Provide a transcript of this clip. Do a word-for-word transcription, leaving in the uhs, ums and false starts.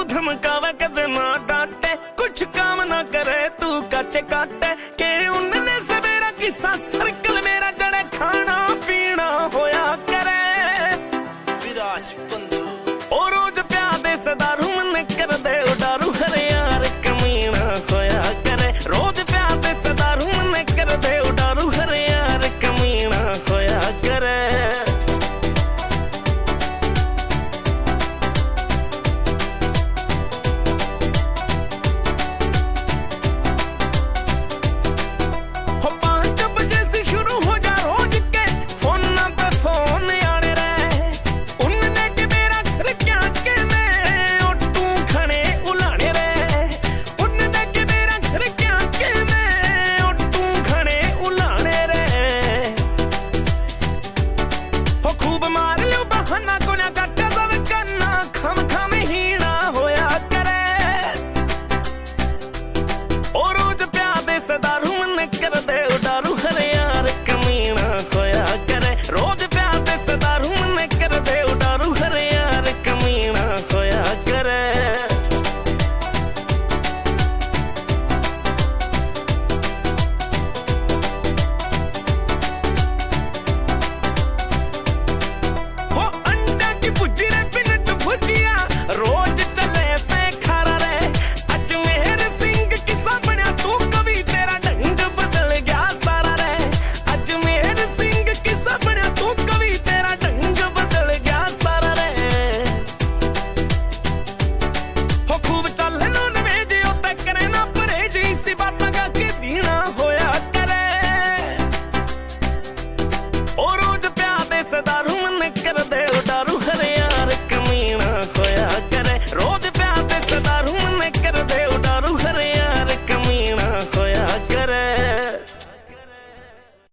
धमकावे कदे ना डांटे, कुछ काम ना करे तू कच्चे काटे। के उनने सवेरा किसा सर्कल मेरा जड़े खाना पीना होया करे। विराज बंधु ओ रोज प्यादे सदारू मन कर दे उडारू हरे यार कमीना होया करे। रोज प्यादे सदारू मन कर दे उडारू हरे यार कमीना होया करे। कर दे